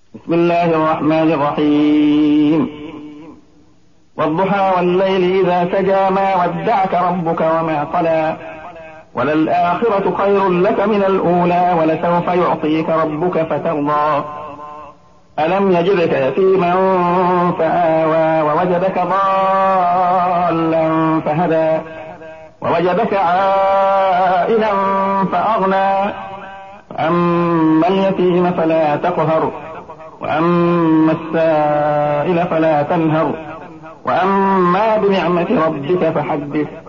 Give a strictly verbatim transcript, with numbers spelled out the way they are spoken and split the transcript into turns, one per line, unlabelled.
بسم الله الرحمن الرحيم. والضحى والليل إذا سجى ما ودعك ربك وما قلى وللآخرة خير لك من الأولى ولسوف يعطيك ربك فترضى ألم يجدك يتيما فآوى ووجدك ضالا فهدى ووجدك عائلا فأغنى فأما اليتيم فلا تقهر وأما السائل فلا تنهر وأما بنعمة ربك فحدث